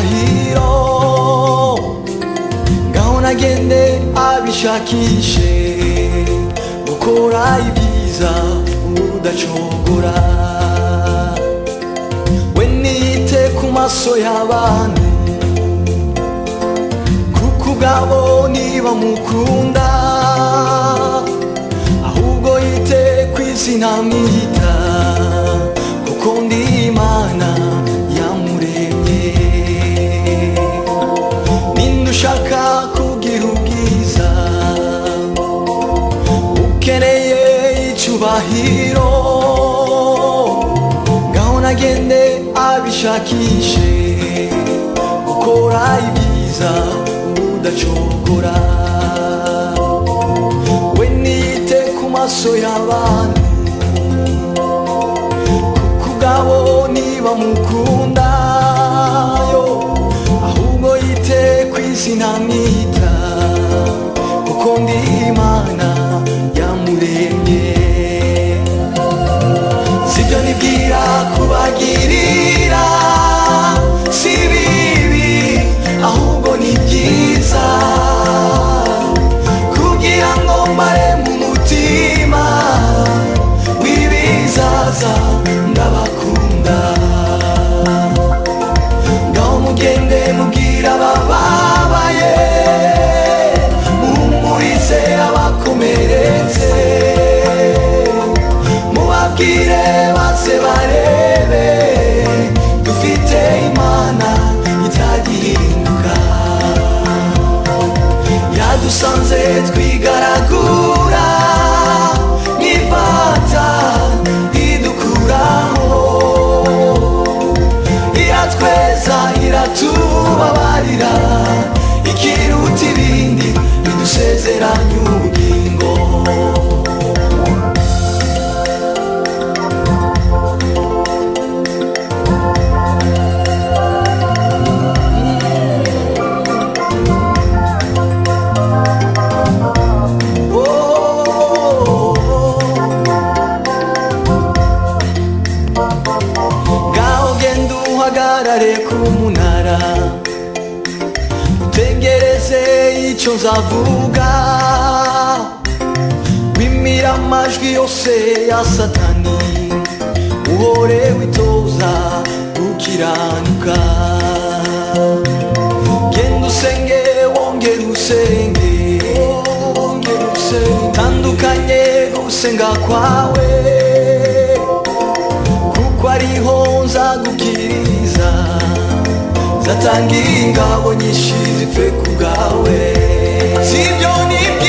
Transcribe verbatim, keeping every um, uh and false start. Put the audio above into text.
icyubahiro ngaho nagende abishakishe gukora ibyiza udacogora we niyite ku maso y'abantu kuko ubwabo niba mukunda ahubwo yite ku izina mwita kuko ndi Imana yamuremye ninde ushaka kugira ubwiza ukeneye icyubahiro ngaho nagende abishakishe gukora ibyiza udacogora we niyite ku maso y'abantu kuko ubwabo niba mukunda yo ahubwo yite ku izina mwita kuko ndi Imana yamuremye sibyo nibwira kubagirira si bibi ahubwo ni byiza kugira ngo mbare mu mutima w'ibizaza ndabakunda ngaho mugende mubwira abababaye muhumurize abakomeretse mubabwire maze barebe dufite Imana itagihinduka yadusanze twigaragura nk'ifata idukuraho iratweza iratubabarira ikiruta ibindi bidusezeranya ubugingo ku munara utegereze icyo nzavuga wimira amajwi yose ya satani uhore witoza gukiranuka genda usenge wongere usenge tandukanye gusenga kwawe kuko ariho nzagukiriza zatanga ingabo nyinshi zipfe ku bwawe sibyo ni